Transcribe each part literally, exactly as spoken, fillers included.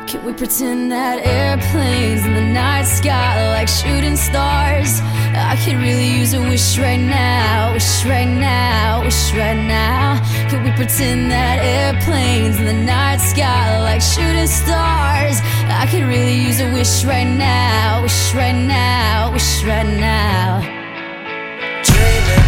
Can we pretend that airplanes in the night sky like shooting stars? I could really use a wish right now, wish right now, wish right now. Can we pretend that airplanes in the night sky like shooting stars? I could really use a wish right now, wish right now, wish right now. Dreaming.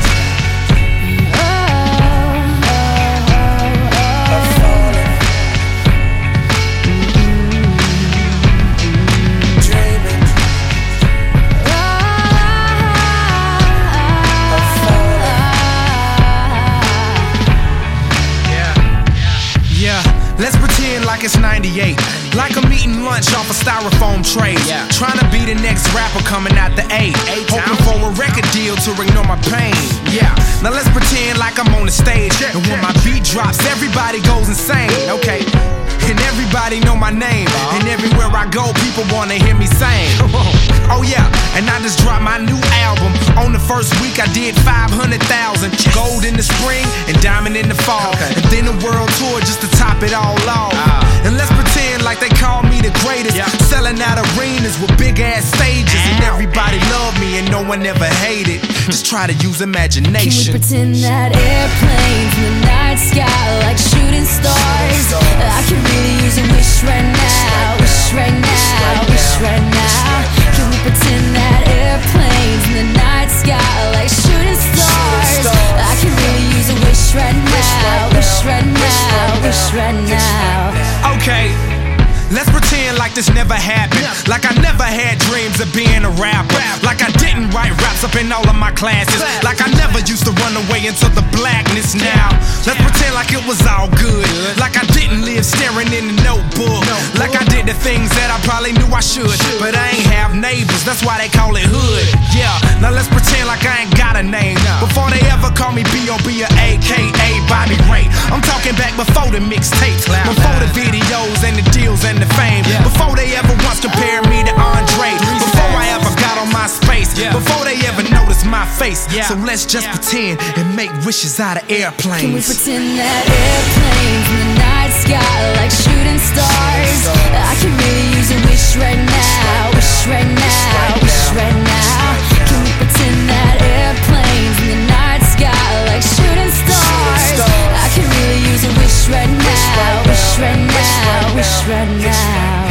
Let's pretend like it's ninety-eight, like I'm eating lunch off a styrofoam tray. Yeah. Trying to be the next rapper coming out the eight, hoping for a record deal to ignore my pain. Yeah, now let's pretend like I'm on the stage, and when my beat drops, everybody goes insane. Okay, and everybody know my name, and everywhere I go, people wanna hear me sing. Oh yeah, and I just dropped my new album. On the first week I did five hundred thousand. Gold in the spring and diamond in the fall, and then a world tour just to top it all off. And let's pretend like they call me the greatest, selling out arenas with big ass stages, and everybody love me and no one ever hated. Just try to use imagination. Can we pretend that airplanes in the night sky like shooting stars? I could really use a wish right now, wish right now, wish right now. Can we pretend that airplanes in the night sky like shooting stars? I could really use a wish right now, wish right now, wish right now. Okay, let's pretend like this never happened, like I never had dreams of being a rapper, like I didn't write raps up in all of my classes, like I never used to run away into the blackness. Now let's pretend like it was all good, like I didn't live staring in the notebook, like I did the things that I probably knew I should, but I ain't have neighbors, that's why they call it hood. Yeah, now let's pretend like I ain't got a name, before they ever call me B O B or A K A Bobby Ray. I'm talking back before the mixtapes, before the videos and the deals and the fame, before they ever once compared me to Andre, before I ever got on my space, before they ever noticed my face. So let's just pretend and make wishes out of airplanes. Can we pretend that airplanes in the night sky like shooting stars? I could really use a wish right now, wish right now, wish right now. Can we pretend that airplanes in the night sky like shooting stars? I could really use a wish right now, wish right now, wish right now.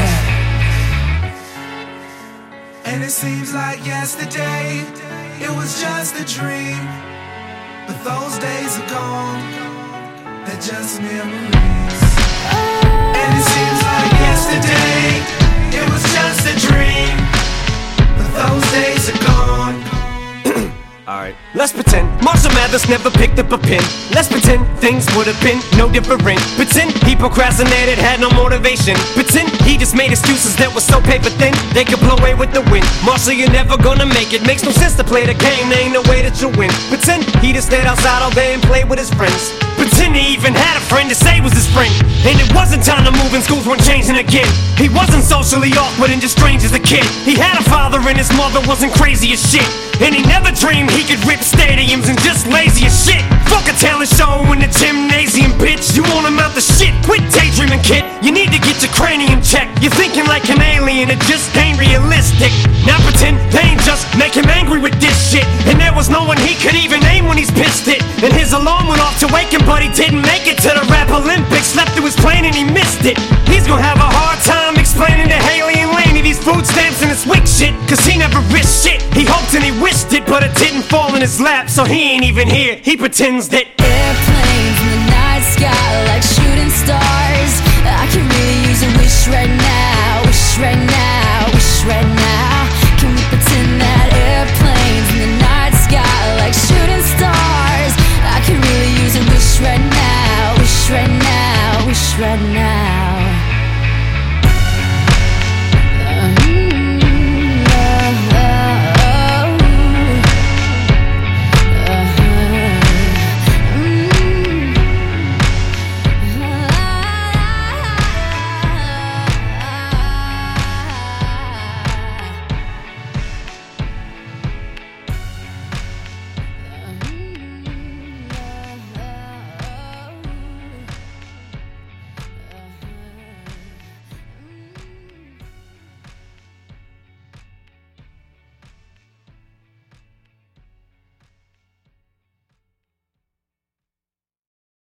And it seems like yesterday, it was just a dream, but those days are gone, they're just memories. And it seems like yesterday, it was just a dream, but those days are gone. Alright, let's pretend Marshall Mathers never picked up a pen. Let's pretend things would have been no different. Pretend he procrastinated, had no motivation. Pretend he just made excuses that were so paper thin they could blow away with the wind. Marshall, you're never gonna make it. Makes no sense to play the game, there ain't no way that you'll win. Pretend he just stayed outside all day and played with his friends. Pretend he even had a friend to say was his friend, and it wasn't time to move and schools weren't changing again. He wasn't socially awkward and just strange as a kid. He had a father and his mother wasn't crazy as shit, and he never dreamed he could rip stadiums and just lazy as shit. Fuck a talent show in the gymnasium, bitch. You won't amount to shit. Quit daydreaming, kid. You need to get your cranium checked. You're thinking like an alien, it just ain't realistic. Now pretend they ain't just make him angry with this shit, and there was no one he could even name when he's pissed it. And his alarm went off to wake him, but he didn't make it to the rap Olympics. Slept through his plane and he missed it. He's gonna have a hard time explaining to Haley and Laney these food stamps and this wick shit, cause he never risked shit. He hoped and he wished it, but it didn't fall in his lap, so he ain't even here. He pretends that airplanes